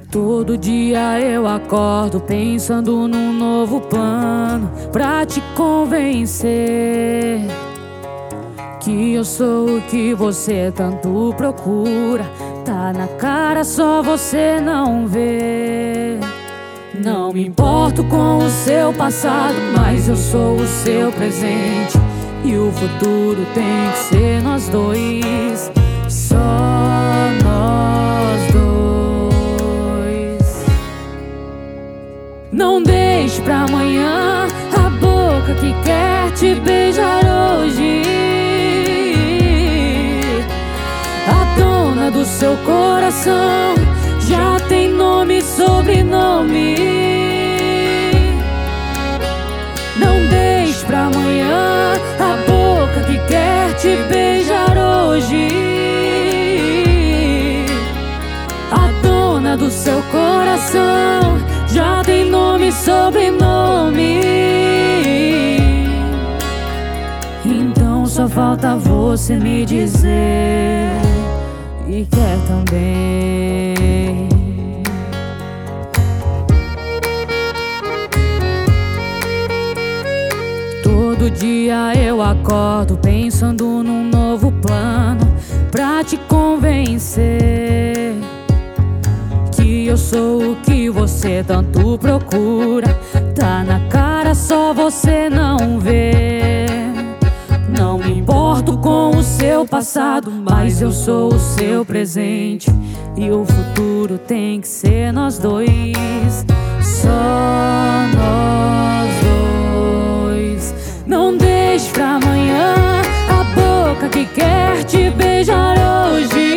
Todo dia eu acordo pensando num novo plano pra te convencer que eu sou o que você tanto procura. Tá na cara, só você não vê. Não me importo com o seu passado, mas eu sou o seu presente, e o futuro tem que ser nós dois, só nós dois. Não deixe pra amanhã a boca que quer te beijar hoje. A dona do seu coração já tem nome e sobrenome. Não deixe pra amanhã a boca que quer te beijar hoje. A dona do seu coração já tem nome e sobrenome. Então só falta você me dizer e quer também. Todo dia eu acordo pensando num novo plano pra te convencer que eu sou o que você tanto procura. Tá na cara, só você não vê. Não me importo com o seu passado, mas eu sou o seu presente, e o futuro tem que ser nós dois, só nós dois. Não deixe pra amanhã a boca que quer te beijar hoje.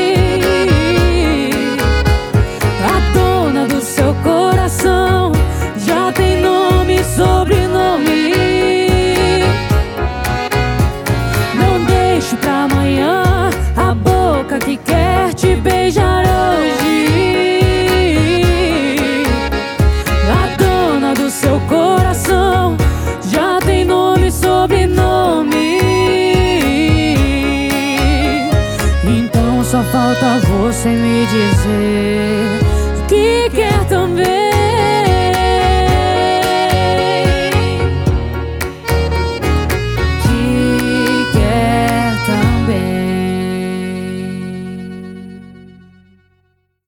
A dona do seu coração já tem nome e sobrenome. Não deixe pra amanhã a boca que quer te beijar hoje. A dona do seu coração já tem nome e sobrenome. Então só falta você me dizer que quer também.